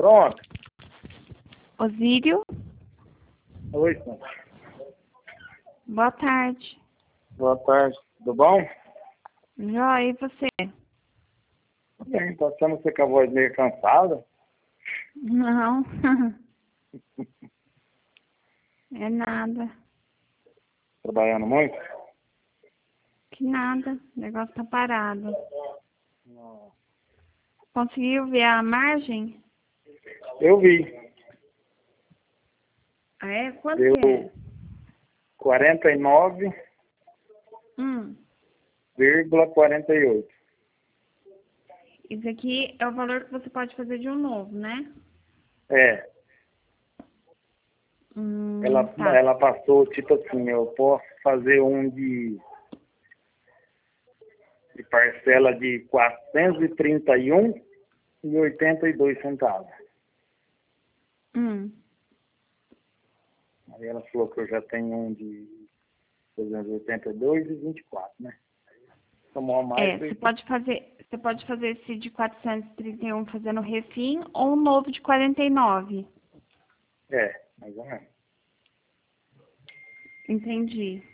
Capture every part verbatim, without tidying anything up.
Pronto. Osírio. Oi, senhor. Boa tarde. Boa tarde. Tudo bom? Joia, e você? Tudo bem. Tá achando você com a voz meio cansada? Não. É nada. Trabalhando muito? Que nada. O negócio tá parado. Não. Conseguiu ver a margem? Eu vi. Ah, é? Quanto Deu que é? quarenta e nove Hum. vírgula quarenta e oito. Isso aqui é o valor que você pode fazer de um novo, né? É. Hum, Ela, tá. ela passou, tipo assim, eu posso fazer um de, de parcela de quatrocentos e trinta e um reais e oitenta e dois centavos. Hum. Aí ela falou que eu já tenho um de trezentos e oitenta e dois e vinte e quatro, né? Tomou mais. É, você pode fazer, você pode fazer esse de quatrocentos e trinta e um fazendo refim ou um novo de quarenta e nove. É, mais ou menos. Entendi.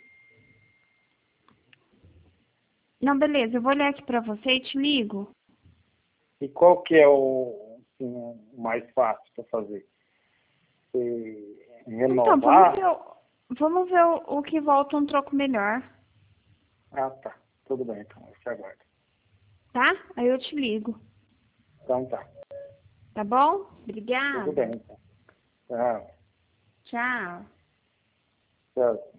Não, beleza, eu vou olhar aqui pra você e te ligo. E qual que é o, assim, o mais fácil para fazer? Você Então, vamos renovar? ver, o- vamos ver o, o que volta um troco melhor, Ah, tá. Tudo bem, então. Eu te aguardo. tá? Aí eu te ligo, Então tá. tá bom? Tudo Obrigada. bem, então. Tchau. Tchau. Tchau.